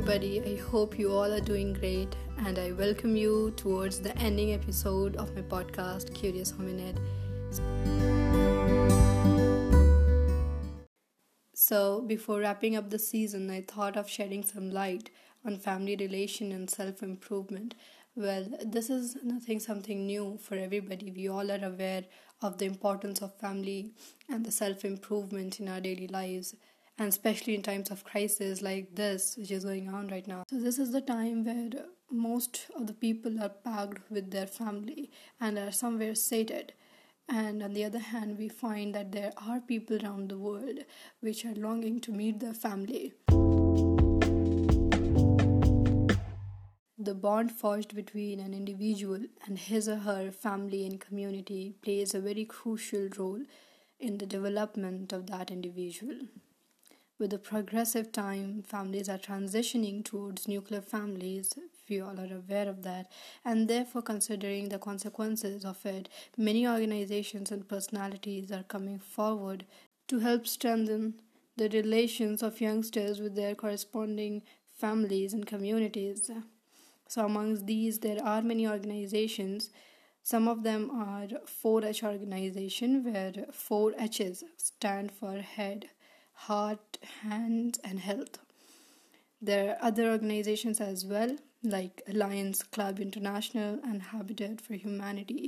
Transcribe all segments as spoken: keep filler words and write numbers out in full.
everybody, I hope you all are doing great and I welcome you towards the ending episode of my podcast Curious Hominid. So before wrapping up the season, I thought of shedding some light on family relation and self-improvement. Well, this is nothing something new for everybody. We all are aware of the importance of family and the self-improvement in our daily lives, and especially in times of crisis like this which is going on right now. So this is the time where most of the people are packed with their family and are somewhere sated. And on the other hand, we find that there are people around the world which are longing to meet their family. The bond forged between an individual and his or her family and community plays a very crucial role in the development of that individual. With the progressive time, families are transitioning towards nuclear families. We all are aware of that, and therefore considering the consequences of it, many organizations and personalities are coming forward to help strengthen the relations of youngsters with their corresponding families and communities. So amongst these, there are many organizations. Some of them are four H organization, where four H's stand for head, heart, hands, and health. There are other organizations as well, like Lions Club International and Habitat for Humanity.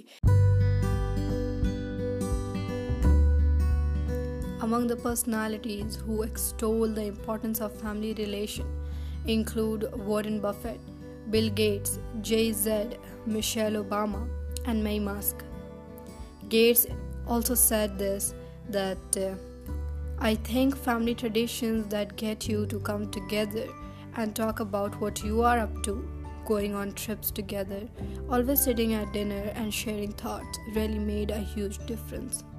Among the personalities who extol the importance of family relation include Warren Buffett, Bill Gates, Jay-Z, Michelle Obama, and May Musk. Gates also said this, that uh, I think family traditions that get you to come together and talk about what you are up to, going on trips together, always sitting at dinner and sharing thoughts really made a huge difference.